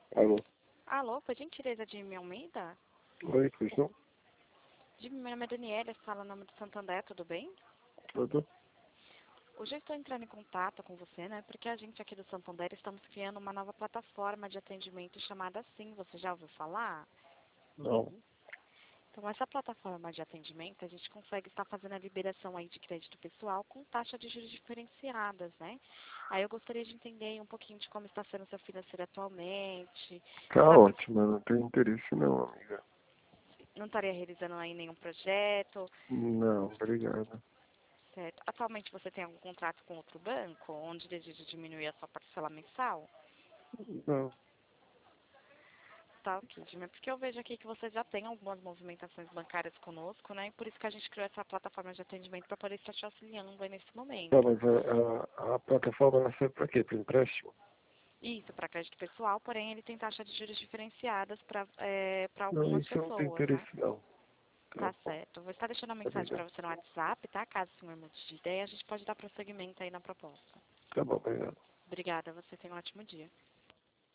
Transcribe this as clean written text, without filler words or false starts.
Alô? Alô, por gentileza, Jimmy Almeida? Oi, pois não? Jimmy, meu nome é Daniela, fala o nome do Santander, tudo bem? Tudo? Hoje eu estou entrando em contato com você, né? Porque a gente aqui do Santander estamos criando uma nova plataforma de atendimento chamada Sim. Você já ouviu falar? Não. Então, essa plataforma de atendimento, a gente consegue estar fazendo a liberação aí de crédito pessoal com taxa de juros diferenciadas, né? Aí eu gostaria de entender um pouquinho de como está sendo o seu financeiro atualmente. Tá Sabe, ótimo, eu não tenho interesse não, amiga. não estaria realizando aí nenhum projeto, Não, obrigado. certo? Atualmente você tem algum contrato com outro banco, onde deseja diminuir a sua parcela mensal? Não. Tá, ok, Jimmy. É porque eu vejo aqui que você já tem algumas movimentações bancárias conosco, né? E por isso que a gente criou essa plataforma de atendimento para poder estar te auxiliando aí nesse Tá, momento. mas a plataforma ela serve pra quê? Pra empréstimo? Isso, para crédito pessoal, porém ele tem taxa de juros diferenciadas para Não, algumas isso eu não tenho pessoas, né? interesse não. Tá Tá bom, certo. Vou estar deixando uma tá mensagem para obrigado. você no WhatsApp, tá? Caso o senhor mude de ideia, a gente pode dar prosseguimento aí na proposta. Tá bom, obrigado. Obrigada, você tem um ótimo dia.